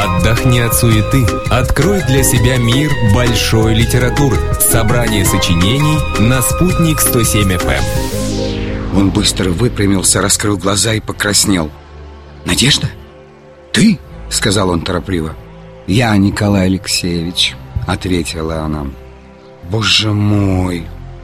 Отдохни от суеты. Открой для себя мир большой литературы. Собрание сочинений на «Спутник 107 FM». Он быстро выпрямился, раскрыл глаза и покраснел. «Надежда? Ты?» — сказал он торопливо. «Я, Николай Алексеевич», — ответила она. Боже мой!»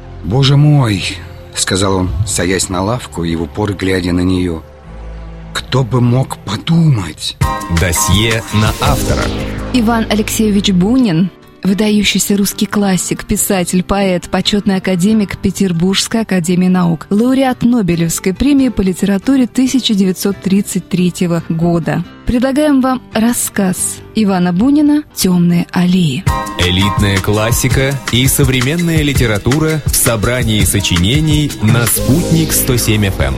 — сказал он, садясь на лавку и в упор глядя на нее. «Кто бы мог подумать?» Досье на автора. Иван Алексеевич Бунин, выдающийся русский классик, писатель, поэт, почетный академик Петербургской академии наук, лауреат Нобелевской премии по литературе 1933 года. Предлагаем вам рассказ Ивана Бунина «Темные аллеи». Элитная классика и современная литература в собрании сочинений на «Спутник 107 FM».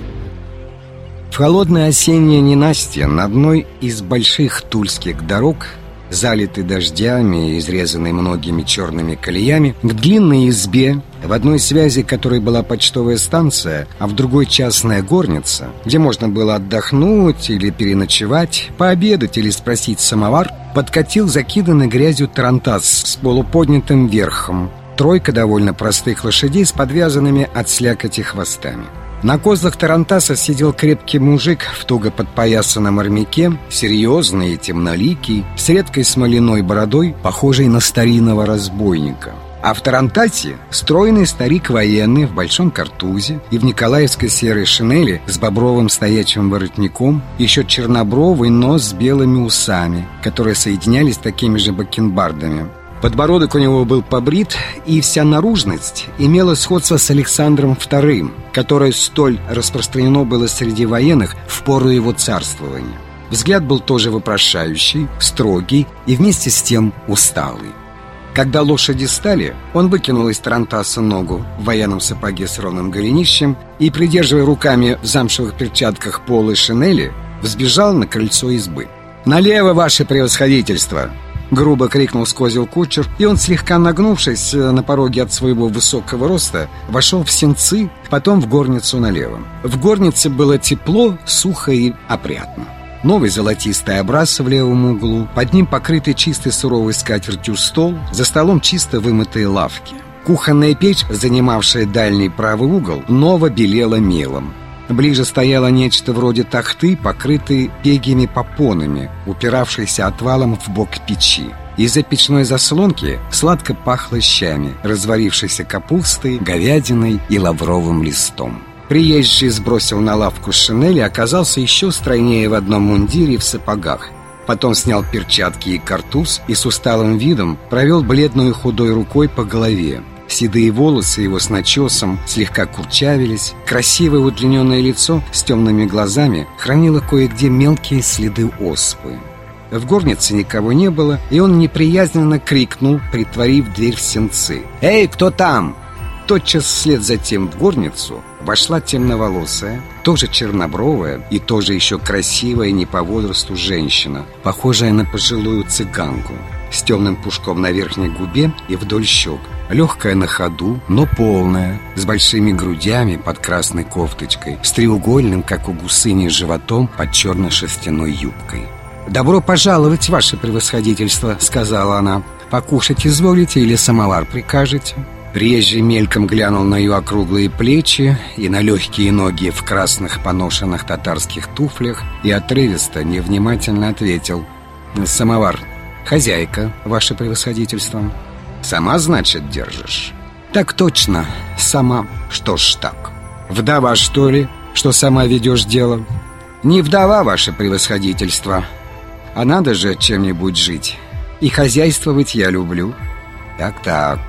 В холодное осеннее ненастье на одной из больших тульских дорог, залитый дождями и изрезанный многими черными колеями, к длинной избе, в одной связи которой была почтовая станция, а в другой частная горница, где можно было отдохнуть или переночевать, пообедать или спросить самовар, подкатил закиданный грязью тарантас с полуподнятым верхом. Тройка довольно простых лошадей с подвязанными от слякоти хвостами. На козлах тарантаса сидел крепкий мужик в туго подпоясанном армяке, серьезный и темноликий, с редкой смоляной бородой, похожей на старинного разбойника. А в тарантасе стройный старик военный в большом картузе и в николаевской серой шинели с бобровым стоячим воротником, еще чернобровый, но с белыми усами, которые соединялись такими же бакенбардами. Подбородок у него был побрит, и вся наружность имела сходство с Александром II, которое столь распространено было среди военных в пору его царствования. Взгляд был тоже вопрошающий, строгий и вместе с тем усталый. Когда лошади стали, он выкинул из тарантаса ногу в военном сапоге с ровным голенищем и, придерживая руками в замшевых перчатках полы шинели, взбежал на крыльцо избы. «Налево, ваше превосходительство!» — грубо крикнул с козел кучер, и он, слегка нагнувшись на пороге от своего высокого роста, вошел в сенцы, потом в горницу налево. В горнице было тепло, сухо и опрятно. Новый золотистый образ в левом углу, под ним покрытый чистой суровой скатертью стол, за столом чисто вымытые лавки. Кухонная печь, занимавшая дальний правый угол, ново белела мелом. Ближе стояло нечто вроде тахты, покрытой пегими попонами, упиравшейся отвалом в бок печи. Из-за печной заслонки сладко пахло щами, разварившейся капустой, говядиной и лавровым листом. Приезжий сбросил на лавку шинель и оказался еще стройнее в одном мундире и в сапогах. Потом снял перчатки и картуз и с усталым видом провел бледной худой рукой по голове. Седые волосы его с начесом слегка курчавились. Красивое удлиненное лицо с темными глазами хранило кое-где мелкие следы оспы. В горнице никого не было, и он неприязненно крикнул, притворив дверь в сенцы: «Эй, кто там?» Тотчас вслед за тем в горницу вошла темноволосая, тоже чернобровая и тоже еще красивая не по возрасту женщина, похожая на пожилую цыганку, с темным пушком на верхней губе и вдоль щек, легкая на ходу, но полная, с большими грудями под красной кофточкой, с треугольным, как у гусыни, животом под черной шерстяной юбкой. «Добро пожаловать, ваше превосходительство», — сказала она. «Покушать изволите или самовар прикажете?» Приезжий мельком глянул на ее округлые плечи и на легкие ноги в красных поношенных татарских туфлях и отрывисто, невнимательно ответил: «Самовар. Хозяйка, ваше превосходительство». «Сама, значит, держишь?» «Так точно, сама». «Что ж так? Вдова, что ли, что сама ведешь дело?» «Не вдова, ваше превосходительство. А надо же чем-нибудь жить. И хозяйствовать я люблю». «Так-так,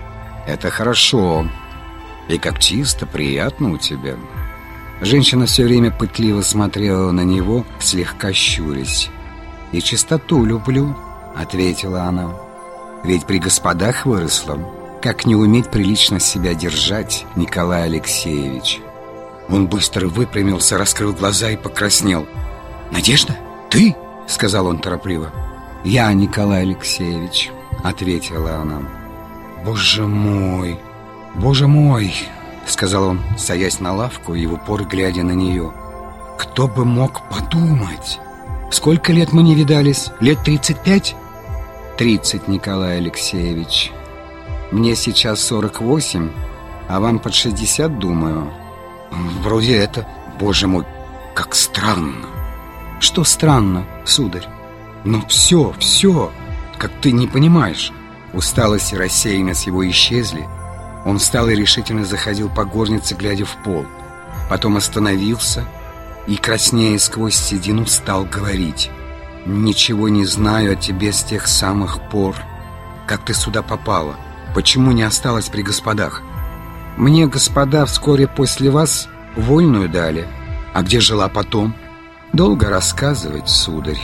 это хорошо. И как чисто, приятно у тебя». Женщина все время пытливо смотрела на него, слегка щурясь. «И чистоту люблю», — ответила она. «Ведь при господах выросла. Как не уметь прилично себя держать, Николай Алексеевич?» Он быстро выпрямился, раскрыл глаза и покраснел. «Надежда, ты?» — сказал он торопливо. «Я, Николай Алексеевич», — ответила она. «Боже мой, — сказал он, садясь на лавку и в упор глядя на нее. — Кто бы мог подумать?» Сколько лет мы не видались? Лет 35? 30, Николай Алексеевич. Мне сейчас 48, а вам под 60, думаю. Вроде это. Боже мой, как странно. Что странно, сударь? Ну все, как ты не понимаешь. Усталость и рассеянность его исчезли. Он встал и решительно заходил по горнице, глядя в пол. Потом остановился и, краснея сквозь седину, стал говорить: «Ничего не знаю о тебе с тех самых пор, как ты сюда попала. Почему не осталась при господах? Мне господа вскоре после вас вольную дали. А где жила потом? Долго рассказывать, сударь.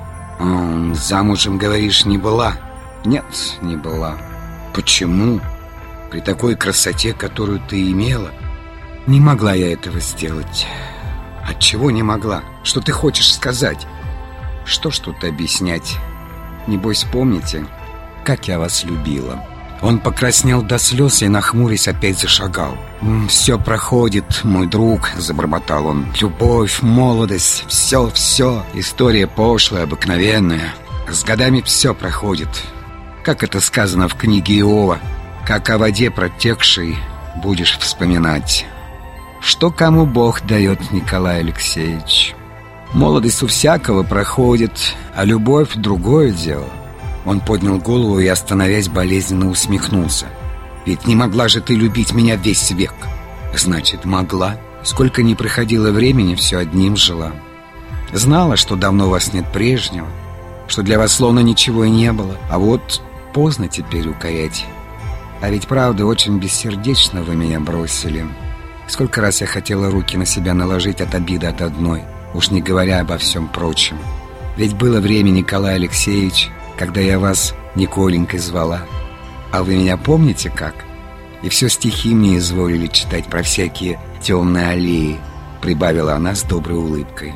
Замужем, говоришь, не была? Нет, не была. Почему? При такой красоте, которую ты имела, не могла я этого сделать. Отчего не могла? Что ты хочешь сказать? Что ж тут объяснять? Небось, помните, как я вас любила?» Он покраснел до слез и, нахмурясь, опять зашагал. «Все проходит, мой друг», — забормотал он. «Любовь, молодость, все. История пошлая, обыкновенная. С годами все проходит. Как это сказано в книге Иова: как о воде протекшей будешь вспоминать. Что кому Бог дает, Николай Алексеевич? Молодость у всякого проходит, а любовь — другое дело». Он поднял голову и, остановясь, болезненно усмехнулся. «Ведь не могла же ты любить меня весь век?» «Значит, могла. Сколько ни проходило времени, все одним жила. Знала, что давно у вас нет прежнего, что для вас словно ничего и не было. А вот поздно теперь укорять. А ведь правда, очень бессердечно вы меня бросили. Сколько раз я хотела руки на себя наложить от обиды от одной, уж не говоря обо всем прочем. Ведь было время, Николай Алексеевич, когда я вас Николенькой звала. А вы меня помните как? И все стихи мне изволили читать про всякие темные аллеи», — прибавила она с доброй улыбкой.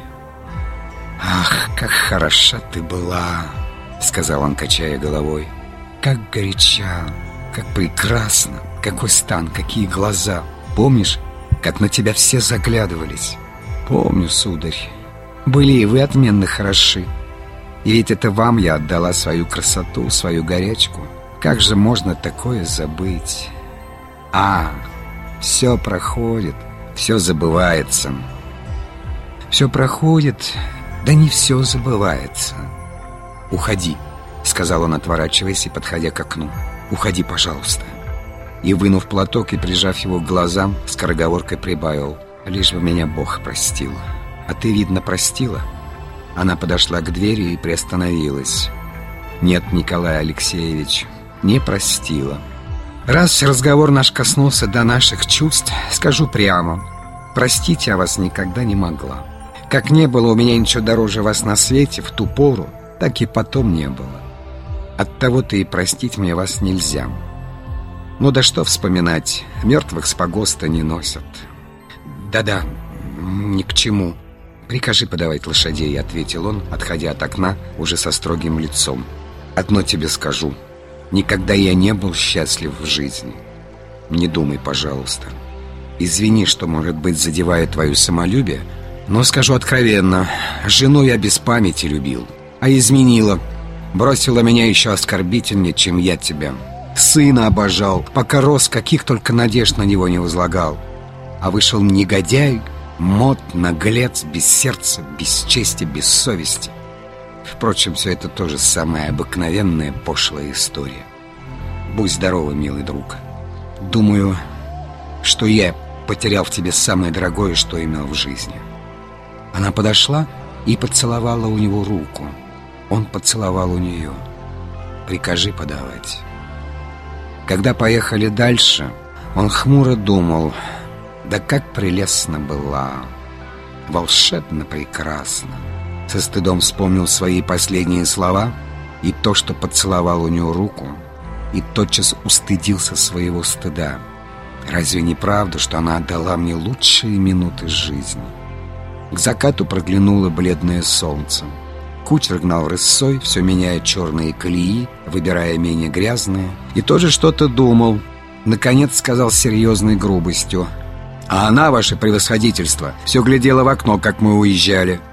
«Ах, как хороша ты была», — сказал он, качая головой. «Как горяча, как прекрасно, какой стан, какие глаза. Помнишь, как на тебя все заглядывались?» «Помню, сударь. Были и вы отменно хороши. И ведь это вам я отдала свою красоту, свою горячку. Как же можно такое забыть? Все проходит, все забывается». «Все проходит, да не все забывается». «Уходи», — сказал он, отворачиваясь и подходя к окну. «Уходи, пожалуйста». И, вынув платок и прижав его к глазам, скороговоркой прибавил: «Лишь бы меня Бог простил». «А ты, видно, простила?» Она подошла к двери и приостановилась. «Нет, Николай Алексеевич, не простила. Раз разговор наш коснулся до наших чувств, скажу прямо: простить я вас никогда не могла. Как не было у меня ничего дороже вас на свете в ту пору, так и потом не было. Оттого-то и простить мне вас нельзя. Ну да что вспоминать, мертвых с погоста не носят». «Да-да, ни к чему. Прикажи подавать лошадей», — ответил он, отходя от окна уже со строгим лицом. «Одно тебе скажу: никогда я не был счастлив в жизни. Не думай, пожалуйста. Извини, что, может быть, задеваю твое самолюбие, но скажу откровенно: жену я без памяти любил, а изменила. Бросила меня еще оскорбительнее, чем я тебя. Сына обожал, пока рос, каких только надежд на него не возлагал. А вышел негодяй, мод, наглец, без сердца, без чести, без совести. Впрочем, все это тоже самая обыкновенная пошлая история. Будь здорова, милый друг. Думаю, что я потерял в тебе самое дорогое, что имел в жизни». Она подошла и поцеловала у него руку. Он поцеловал у нее. «Прикажи подавать». Когда поехали дальше, он хмуро думал: да как прелестно была, волшебно прекрасно. Со стыдом вспомнил свои последние слова и то, что поцеловал у нее руку, и тотчас устыдился своего стыда. Разве не правда, что она отдала мне лучшие минуты жизни? К закату проглянуло бледное солнце. Кучер гнал рысцой, все меняя черные колеи, выбирая менее грязные, и тоже что-то думал. Наконец сказал с серьезной грубостью: «А она, ваше превосходительство, все глядела в окно, как мы уезжали».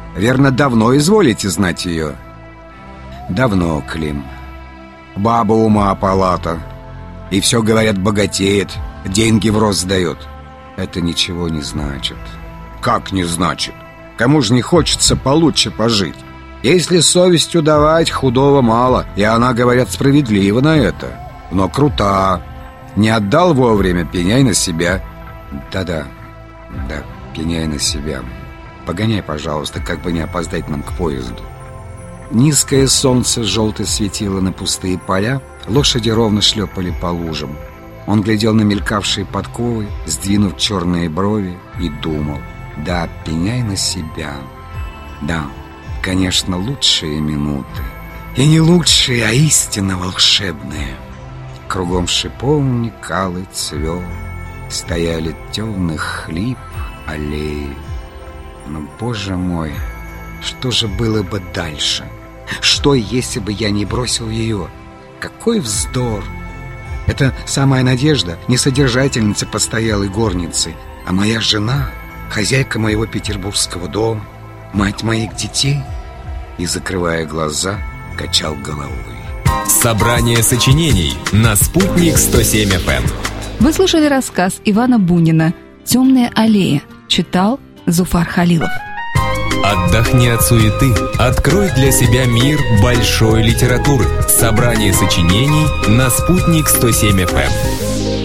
Верно, давно изволите знать ее? Давно, Клим. Баба ума палата. И все, говорят, богатеет, деньги в рост дает. Это ничего не значит. Как не значит? Кому же не хочется получше пожить? Если совестью давать, худого мало. И она, говорят, справедлива на это. Но крута. Не отдал вовремя, пеняй на себя. Да, пеняй на себя. Погоняй, пожалуйста, как бы не опоздать нам к поезду. Низкое солнце желто светило на пустые поля. Лошади ровно шлепали по лужам. Он глядел на мелькавшие подковы, сдвинув черные брови, и думал: да, пеняй на себя. Да, конечно, лучшие минуты. И не лучшие, а истинно волшебные. Кругом шиповник алый цвел, стояли темных хлип аллеи. Но, Боже мой, что же было бы дальше? Что, если бы я не бросил ее? Какой вздор! Это самая Надежда, не содержательница постоялой горницы, а моя жена, хозяйка моего петербургского дома, мать моих детей. И, закрывая глаза, качал головой. Собрание сочинений на «Спутник 107 FM». Вы слушали рассказ Ивана Бунина «Темная аллея». Читал Зуфар Халилов. Отдохни от суеты. Открой для себя мир большой литературы. Собрание сочинений на «Спутник 107 FM».